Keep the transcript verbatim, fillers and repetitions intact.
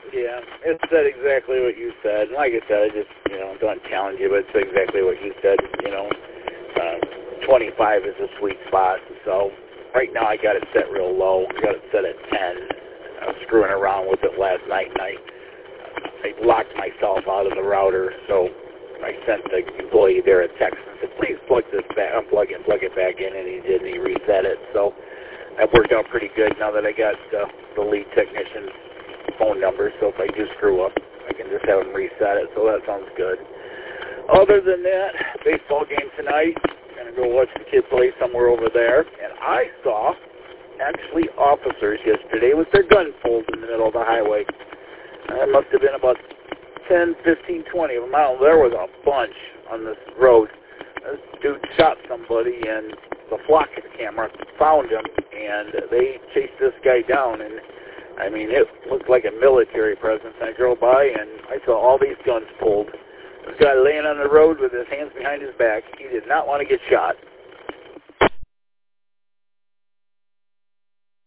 Yeah, it said exactly what you said. And like I said, I just, you know, don't challenge you, but it's exactly what you said. You know, uh, twenty-five is a sweet spot. So right now I got it set real low. I got it set at ten. I was screwing around with it last night, and I, I locked myself out of the router. So I sent the employee there a text and said, please plug this back, unplug it, and plug it back in, and he did, and he reset it. So that worked out pretty good now that I got uh, the lead technician's phone number, so if I do screw up, I can just have them reset it, so that sounds good. Other than that, baseball game tonight, I'm going to go watch the kids play somewhere over there, and I saw, actually, officers yesterday with their guns pulled in the middle of the highway. There must have been about ten, fifteen, twenty of them out. There was a bunch on this road. This dude shot somebody, and the flock camera found him, and they chased this guy down, and I mean, it looked like a military presence. I drove by, and I saw all these guns pulled. This guy laying on the road with his hands behind his back. He did not want to get shot.